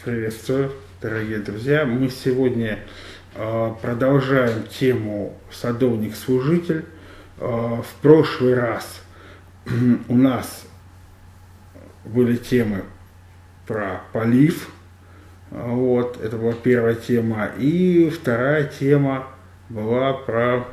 Приветствую, дорогие друзья. Мы сегодня продолжаем тему «Садовник-служитель». В прошлый раз у нас были темы про полив. Вот, это была первая тема. И вторая тема была про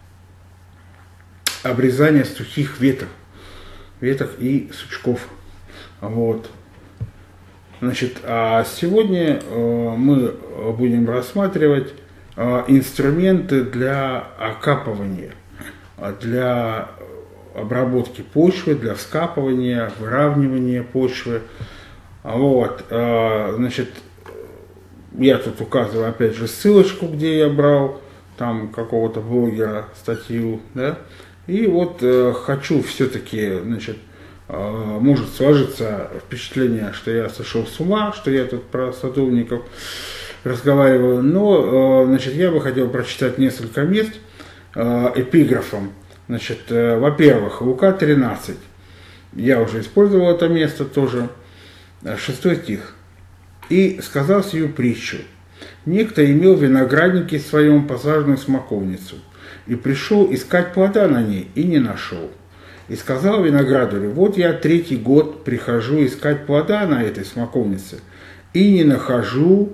обрезание сухих веток и сучков. Вот. Значит, а сегодня мы будем рассматривать инструменты для окапывания, для обработки почвы, для вскапывания, выравнивания почвы. Вот, значит, я тут указываю опять же ссылочку, где я брал там какого-то блогера статью, да, и вот хочу все-таки, значит, может сложиться впечатление, что я сошел с ума, что я тут про садовников разговариваю, но, значит, я бы хотел прочитать несколько мест эпиграфом. Значит, во-первых, Лука 13, я уже использовал это место тоже, 6 стих. «И сказал сию притчу: некто имел в винограднике своем посаженную смоковницу, и пришел искать плода на ней, и не нашел. И сказал виноградарю: вот я 3-й год прихожу искать плода на этой смоковнице, и не нахожу,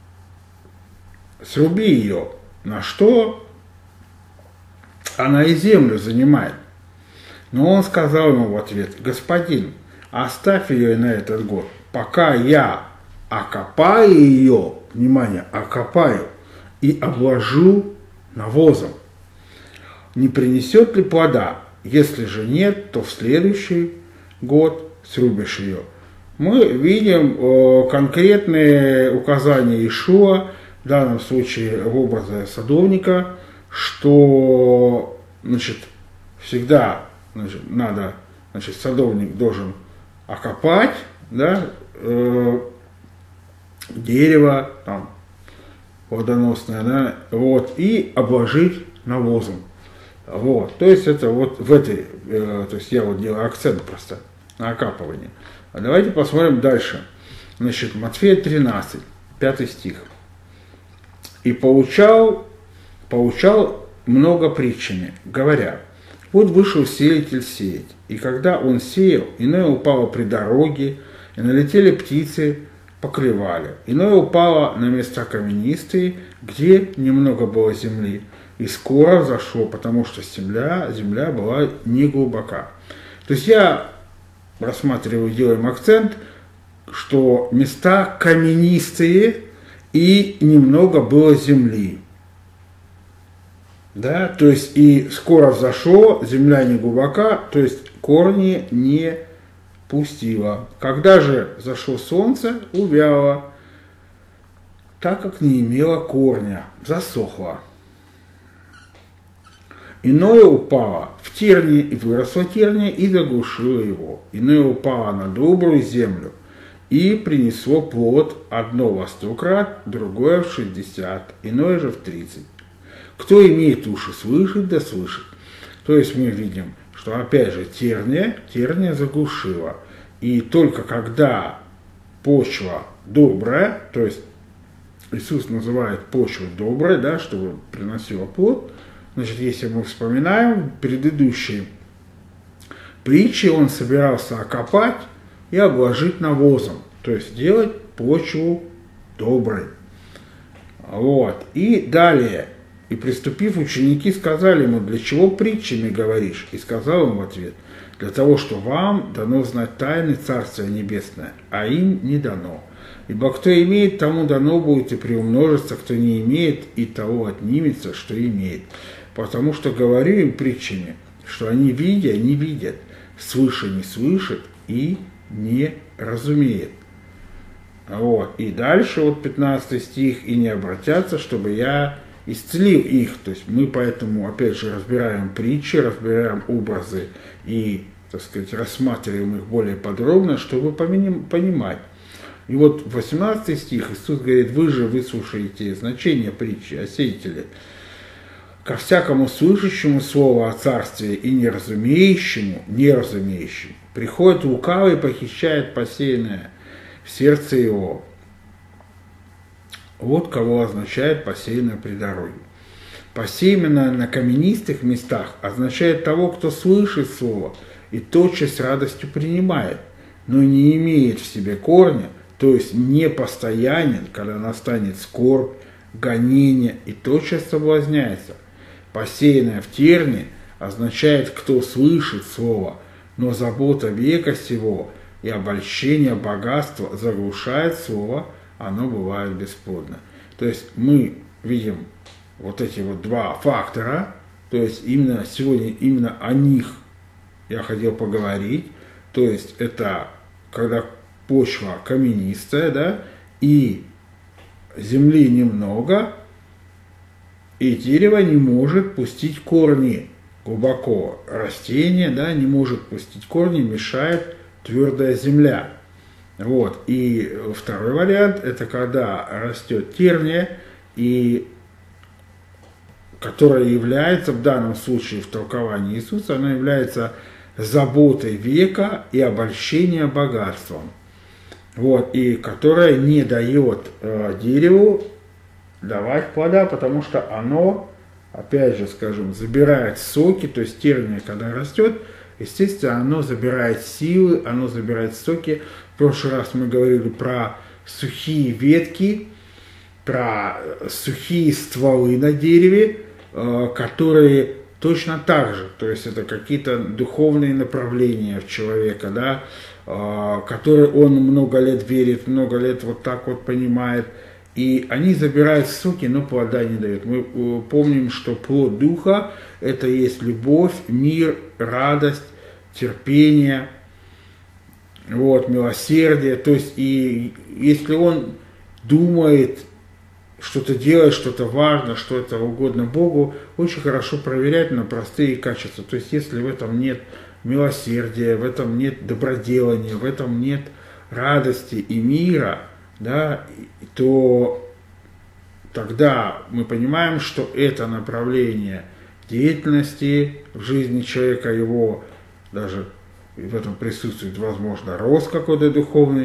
сруби ее». На что? Она и землю занимает. Но он сказал ему в ответ: господин, оставь ее на этот год, пока я окопаю ее, внимание, окопаю, и обложу навозом. Не принесет ли плода? Если же нет, то в следующий год срубишь ее. Мы видим конкретные указания Иешуа, в данном случае в образе садовника, что, значит, всегда, значит, надо, значит, садовник должен окопать, да, дерево, там, плодоносное, да, вот, и обложить навозом. Вот, то есть это вот в этой, то есть я вот делаю акцент просто на окапывание. А давайте посмотрим дальше. Значит, Матфея 13, 5 стих. «И поучал много притчами, говоря: вот вышел сеятель сеять, и когда он сеял, иное упало при дороге, и налетели птицы, поклевали. Иное упало на места каменистые, где немного было земли, и скоро взошло, потому что земля была не глубока». То есть я рассматриваю, делаем акцент, что места каменистые и немного было земли. Да, то есть и скоро взошло, земля не глубока, то есть корни не пустило. Когда же зашло солнце, увяло, так как не имело корня, засохло. Иное упало в тернии, и выросла терния, и заглушила его. Иное упало на добрую землю, и принесло плод, одно во 100 крат, другое в 60, иное же в 30. Кто имеет уши слышать, да слышит. То есть мы видим, что опять же терния заглушила. И только когда почва добрая, то есть Иисус называет почву доброй, да, чтобы приносила плод. Значит, если мы вспоминаем предыдущие притчи, он собирался окопать и обложить навозом, то есть сделать почву доброй. Вот. И далее, и приступив, ученики сказали ему: для чего притчами говоришь? И сказал им в ответ: для того, что вам дано знать тайны Царствия Небесное, а им не дано. Ибо кто имеет, тому дано будет и приумножится, кто не имеет, и того отнимется, что имеет. Потому что говорю им притчами, что они, видя, не видят, слыша, не слышат и не разумеют. Вот. И дальше вот 15 стих: и не обратятся, чтобы я исцелил их. То есть мы поэтому опять же разбираем притчи, разбираем образы и, так сказать, рассматриваем их более подробно, чтобы понимать. И вот 18 стих Иисус говорит: вы же выслушаете значение притчи о сеятеле. Ко всякому слышащему слово о царстве и неразумеющему приходит лукавый и похищает посеянное в сердце его. Вот кого означает посеянное при дороге. Посеянное на каменистых местах означает того, кто слышит слово и тотчас с радостью принимает, но не имеет в себе корня, то есть не постоянен, когда настанет скорбь, гонение и тотчас соблазняется. Посеянное в терне означает, кто слышит слово, но забота века сего и обольщение богатства заглушает слово, оно бывает бесплодно. То есть мы видим вот эти вот два фактора, то есть именно сегодня именно о них я хотел поговорить. То есть это когда почва каменистая, да, и земли немного, и дерево не может пустить корни глубоко. Растение, да, не может пустить корни, мешает твердая земля. Вот. И второй вариант, это когда растет терния, и которая является в данном случае в толковании Иисуса, она является заботой века и обольщения богатством. Вот, и которая не дает дереву давать плода, потому что оно, опять же, скажем, забирает соки, то есть терния, когда растет, естественно, оно забирает силы, оно забирает соки. В прошлый раз мы говорили про сухие ветки, про сухие стволы на дереве, которые точно так же, то есть это какие-то духовные направления в человека, да, которые он много лет верит, много лет вот так вот понимает, и они забирают соки, но плода не дают. Мы помним, что плод Духа – это есть любовь, мир, радость, терпение, вот, милосердие. То есть, и если он думает, что-то делать, что-то важно, что это угодно Богу, очень хорошо проверять на простые качества. То есть, если в этом нет милосердия, в этом нет доброделания, в этом нет радости и мира, да, то тогда мы понимаем, что это направление деятельности в жизни человека, его даже в этом присутствует, возможно, рост какой-то духовный,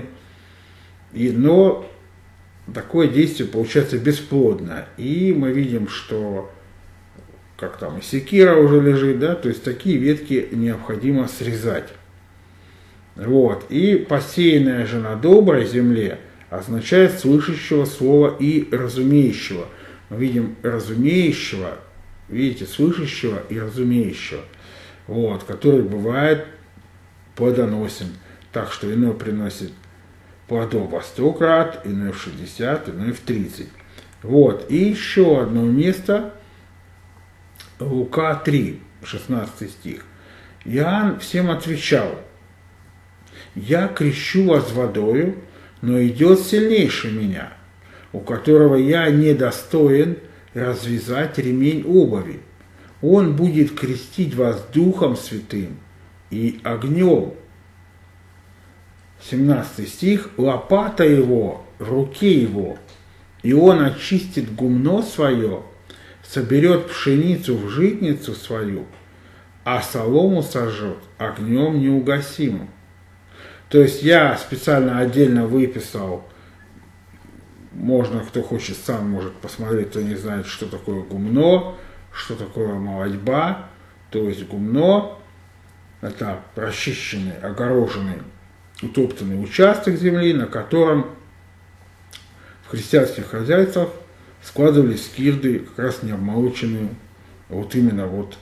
но такое действие получается бесплодно. И мы видим, что как там и секира уже лежит, да, то есть такие ветки необходимо срезать. Вот. И посеянная же на доброй земле означает слышащего слова и разумеющего. Мы видим разумеющего, видите, слышащего и разумеющего, вот, который бывает плодоносен, так что иной приносит плодов во 100 крат, иной в 60, иной в 30. Вот, и еще одно место, Лука 3, 16 стих. Иоанн всем отвечал: «Я крещу вас водою, но идет сильнейший меня, у которого я недостоин развязать ремень обуви. Он будет крестить вас Духом Святым и огнем». 17 стих. «Лопата его в руке его, и он очистит гумно свое, соберет пшеницу в житницу свою, а солому сожжет огнем неугасимым». То есть я специально отдельно выписал, можно, кто хочет, сам может посмотреть, кто не знает, что такое гумно, что такое молодьба. То есть гумно – это расчищенный, огороженный, утоптанный участок земли, на котором в христианских хозяйствах складывались скирды, как раз не обмолоченные, вот именно вот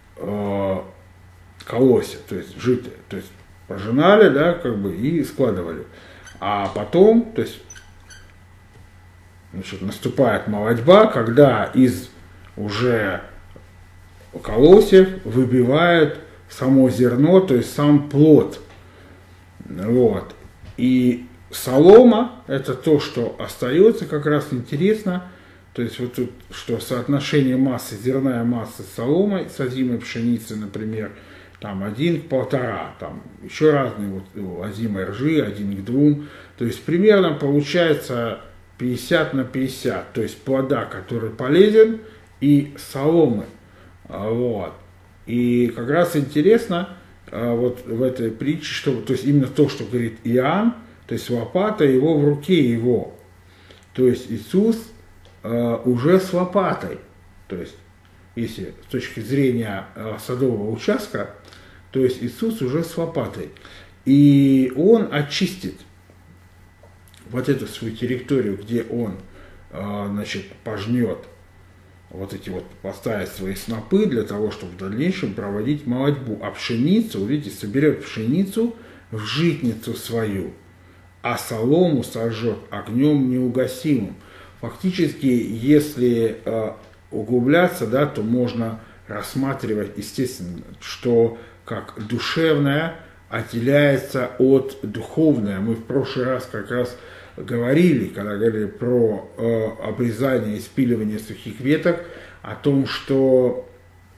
колосья, то есть житые, то есть пожинали, да, как бы, и складывали. А потом, то есть, значит, наступает молодьба, когда из уже колосьев выбивают само зерно, то есть сам плод. Вот. И солома – это то, что остается, как раз интересно. То есть вот тут, что соотношение массы, зерная масса с соломой, с озимой пшеницы, например, там 1 к 1,5, там еще разные, вот озимой ржи 1 к 2. То есть примерно получается 50 на 50, то есть плода, который полезен, и соломы. Вот. И как раз интересно, вот в этой притче, что, то есть именно то, что говорит Иоанн, то есть лопата его в руке его. То есть Иисус уже с лопатой. То есть, если с точки зрения садового участка, то есть Иисус уже с лопатой. И Он очистит вот эту свою территорию, где Он, пожнет вот эти вот, поставить свои снопы для того, чтобы в дальнейшем проводить молотьбу. А пшеницу, видите, соберет пшеницу в житницу свою, а солому сожжет огнем неугасимым. Фактически, если углубляться, да, то можно рассматривать, естественно, что как душевное отделяется от духовное. Мы в прошлый раз как раз говорили, когда говорили про обрезание и спиливание сухих веток, о том, что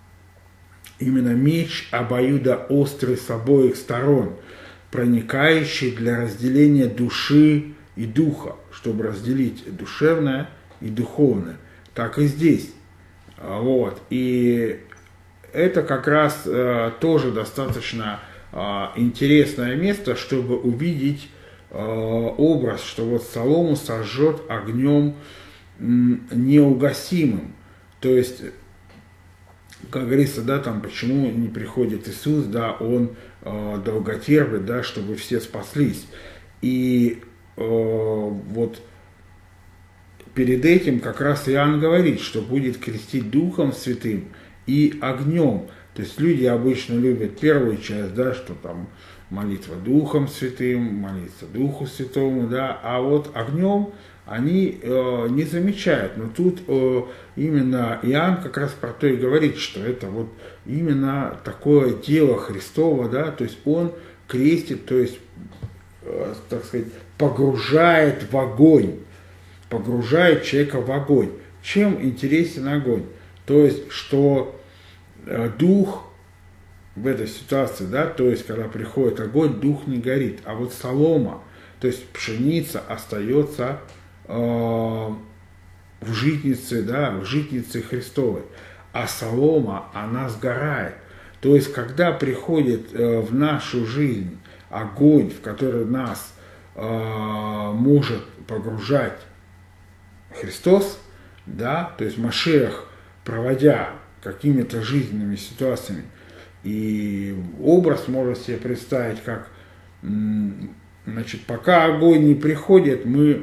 именно меч обоюдоострый с обоих сторон, проникающий для разделения души и духа, чтобы разделить душевное и духовное. Так и здесь. Вот. И это как раз тоже достаточно интересное место, чтобы увидеть образ, что вот солому сожжет огнем неугасимым. То есть, как говорится, да, там почему не приходит Иисус, да, Он долготерпит, да, чтобы все спаслись. И вот перед этим как раз Иоанн говорит, что будет крестить Духом Святым и огнем. То есть люди обычно любят первую часть, да, что там молитва Духом Святым, молиться Духу Святому, да, а вот огнем они не замечают. Но тут именно Иоанн как раз про то и говорит, что это вот именно такое дело Христово, да, то есть он крестит, то есть, так сказать, погружает в огонь, погружает человека в огонь. Чем интересен огонь? То есть, что дух в этой ситуации, да, то есть, когда приходит огонь, дух не горит, а вот солома, то есть пшеница остается в житнице, да, в житнице Христовой, а солома, она сгорает. То есть, когда приходит в нашу жизнь огонь, в который нас может погружать Христос, да, то есть Машиах, проводя какими-то жизненными ситуациями, и образ можно себе представить, как, значит, пока огонь не приходит, мы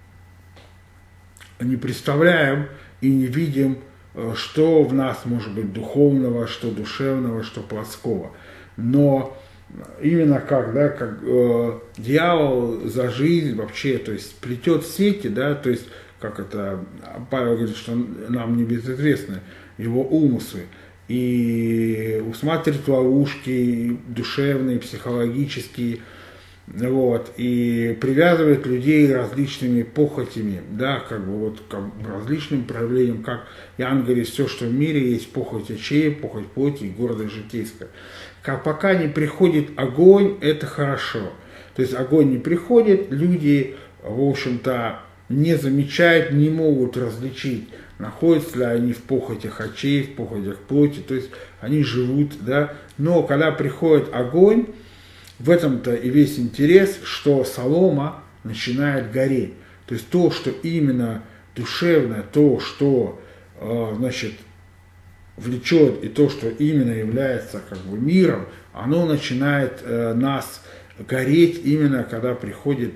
не представляем и не видим, что в нас может быть духовного, что душевного, что плотского. Но именно как, да, как дьявол за жизнь вообще, то есть плетет сети, да, то есть, как это Павел говорит, что нам не безызвестны его умыслы, и усматривает ловушки душевные, психологические, вот, и привязывает людей различными похотями, да, как бы вот к различным проявлениям, как Иоанн говорит, все, что в мире есть похоть очей, похоть плоти и гордость житейская. Как пока не приходит огонь, это хорошо. То есть огонь не приходит, люди, в общем-то, не замечают, не могут различить, находятся ли они в похотях очей, в похотях плоти, то есть они живут, да. Но когда приходит огонь, в этом-то и весь интерес, что солома начинает гореть. То есть то, что именно душевное, то, что, значит, влечет, и то, что именно является как бы миром, оно начинает нас гореть именно когда приходит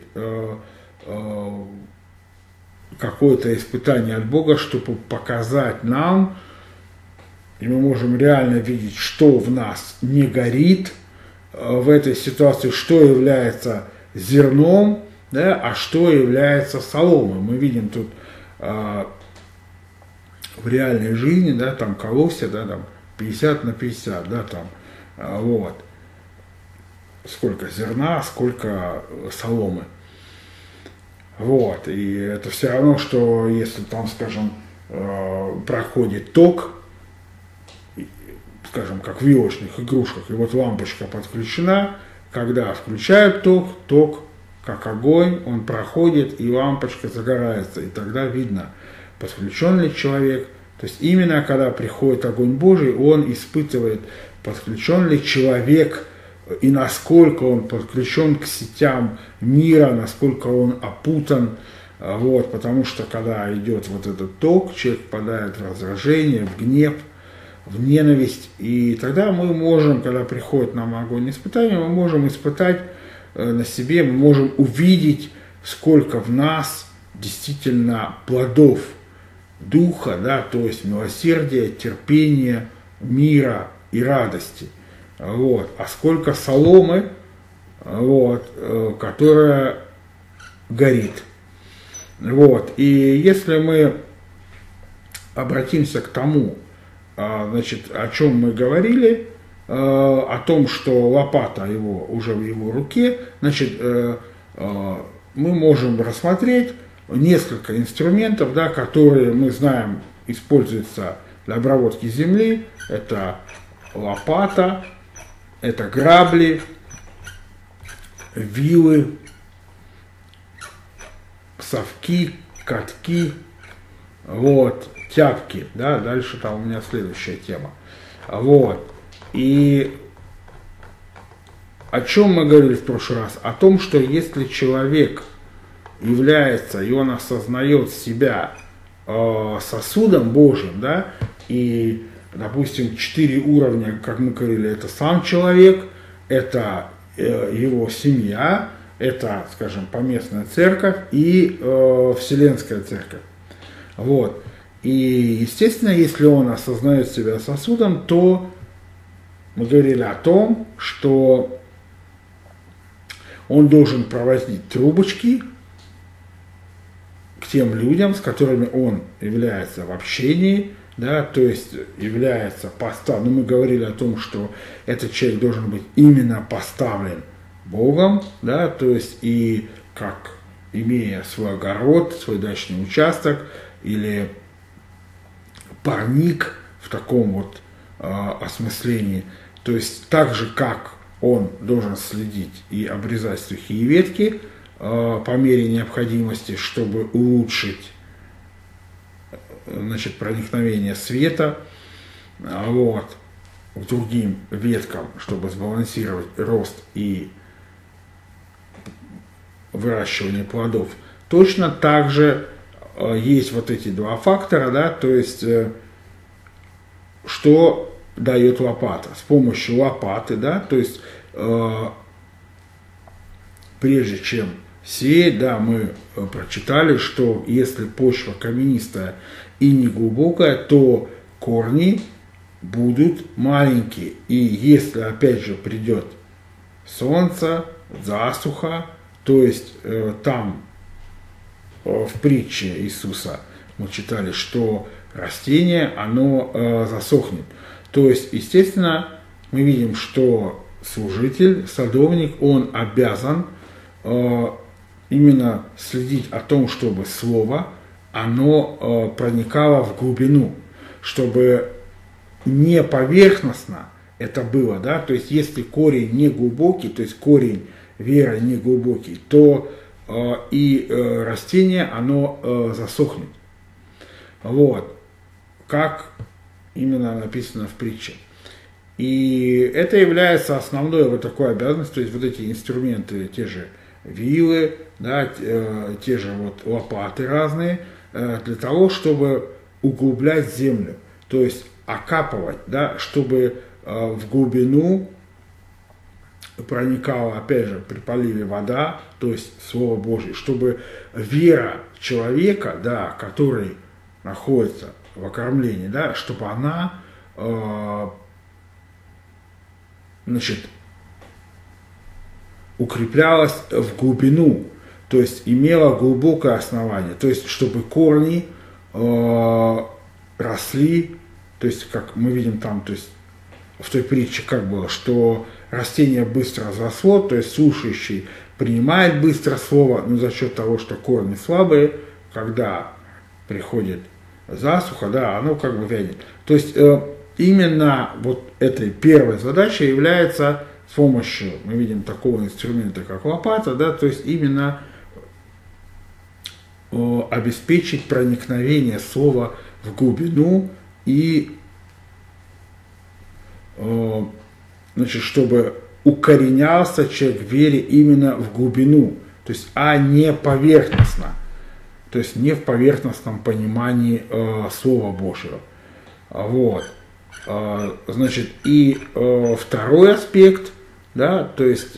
какое-то испытание от Бога, чтобы показать нам, и мы можем реально видеть, что в нас не горит в этой ситуации, что является зерном, да, а что является соломой. Мы видим тут в реальной жизни, да, там колосья, да, там 50 на 50, да, там, вот, сколько зерна, сколько соломы. Вот, и это все равно, что если там, скажем, проходит ток, скажем, как в елочных игрушках, и вот лампочка подключена, когда включают ток, ток, как огонь, он проходит, и лампочка загорается, и тогда видно, подключен ли человек. То есть именно когда приходит огонь Божий, он испытывает, подключен ли человек, и насколько он подключен к сетям мира, насколько он опутан Вот, потому что когда идет вот этот ток, человек попадает в раздражение, в гнев, в ненависть, и тогда мы можем, когда приходит нам огонь испытания, мы можем испытать на себе, мы можем увидеть, сколько в нас действительно плодов духа, да, то есть милосердия, терпения, мира и радости. Вот. А сколько соломы, вот, которая горит. Вот. И если мы обратимся к тому, значит, о чем мы говорили, о том, что лопата его уже в его руке, значит, мы можем рассмотреть несколько инструментов, да, которые мы знаем используются для обработки земли. Это лопата, это грабли, вилы, совки, катки, вот, тяпки, да, дальше там у меня следующая тема. Вот. И о чем мы говорили в прошлый раз? О том, что если человек является, и он осознает себя сосудом Божьим, да, и, допустим, 4 уровня, как мы говорили, это сам человек, это его семья, это, скажем, поместная церковь и Вселенская церковь. Вот. И, естественно, если он осознает себя сосудом, то мы говорили о том, что он должен проводить трубочки к тем людям, с которыми он является в общении, да, то есть является поставлен. Ну, мы говорили о том, что этот человек должен быть именно поставлен Богом, да, то есть и как имея свой огород, свой дачный участок или парник в таком вот осмыслении, то есть так же, как он должен следить и обрезать сухие ветки по мере необходимости, чтобы улучшить, значит, проникновение света, вот, к другим веткам, чтобы сбалансировать рост и выращивание плодов. Точно так же есть вот эти два фактора, да, то есть что дает лопата. С помощью лопаты, да, то есть прежде чем сеять, да, мы прочитали, что если почва каменистая и неглубокая, то корни будут маленькие. И если опять же придет солнце, засуха, то есть там в притче Иисуса мы читали, что растение, оно засохнет. То есть, естественно, мы видим, что служитель, садовник, он обязан именно следить о том, чтобы слово, оно проникало в глубину, чтобы не поверхностно это было, да, то есть если корень не глубокий, то есть корень веры не глубокий, то и растение, оно засохнет. Вот, как именно написано в притче. И это является основной вот такой обязанностью, то есть вот эти инструменты, те же вилы, да, те же вот лопаты разные, для того, чтобы углублять землю, то есть окапывать, да, чтобы в глубину проникала, опять же, при поливе вода, то есть Слово Божье, чтобы вера человека, да, который находится в окормлении, да, чтобы она, значит, укреплялась в глубину, то есть имела глубокое основание, то есть чтобы корни росли, то есть как мы видим там, то есть в той притче как было, что растение быстро взросло, то есть слушающий принимает быстро слово, но за счет того, что корни слабые, когда приходит засуха, да, оно как бы вянет. То есть именно вот этой первой задачей является с помощью, мы видим, такого инструмента, как лопата, да, то есть именно обеспечить проникновение слова в глубину и, значит, чтобы укоренялся человек в вере именно в глубину, то есть, а не поверхностно. то есть не в поверхностном понимании Слова Божьего. Вот. Значит, и второй аспект, да, то есть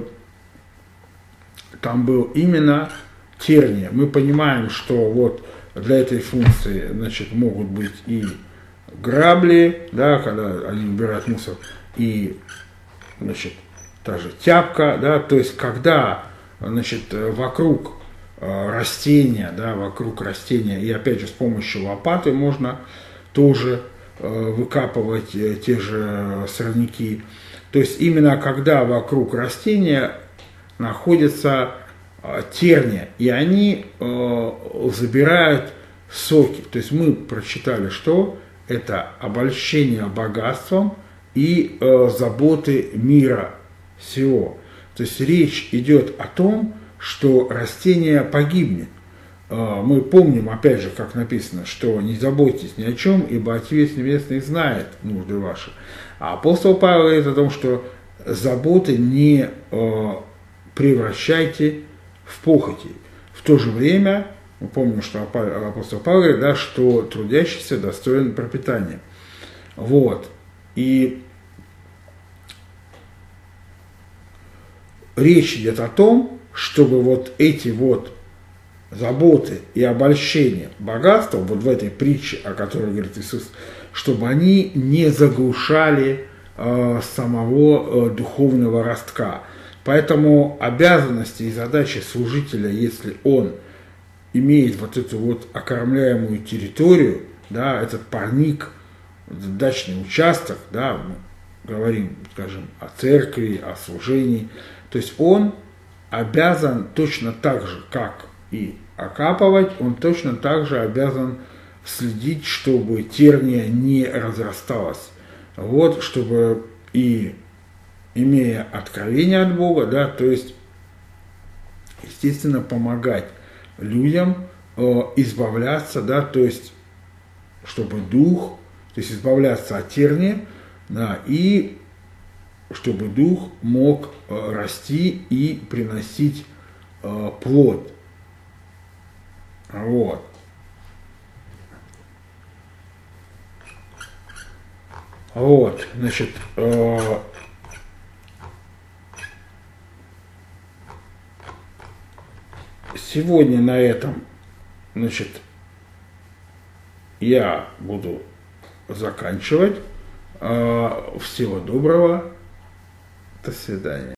там был именно терния. Мы понимаем, что вот для этой функции, значит, могут быть и грабли, да, когда они убирают мусор, и, значит, та же тяпка, да, то есть когда, значит, вокруг растения, да, вокруг растения, и опять же с помощью лопаты можно тоже выкапывать те же сорняки. То есть именно когда вокруг растения находятся терния, и они забирают соки. То есть мы прочитали, что это обольщение богатством и заботы мира всего. То есть речь идет о том, что растение погибнет. Мы помним, опять же, как написано, что не заботьтесь ни о чем, ибо Отец Небесный знает нужды ваши. А апостол Павел говорит о том, что заботы не превращайте в похоти. В то же время, мы помним, что апостол Павел говорит, да, что трудящийся достоин пропитания. Вот. И речь идет о том, чтобы вот эти вот заботы и обольщения богатством, вот в этой притче, о которой говорит Иисус, чтобы они не заглушали самого духовного ростка. Поэтому обязанности и задачи служителя, если он имеет вот эту вот окормляемую территорию, да, этот парник, дачный участок, да, мы говорим, скажем, о церкви, о служении, то есть он обязан точно так же, как и окапывать, он точно так же обязан следить, чтобы терния не разрасталась. Вот, чтобы и имея откровение от Бога, да, то есть, естественно, помогать людям избавляться, да, то есть, чтобы дух, то есть избавляться от терния, да, и чтобы дух мог расти и приносить плод. Вот. Вот, значит, сегодня на этом, значит, я буду заканчивать. Всего доброго. До свидания.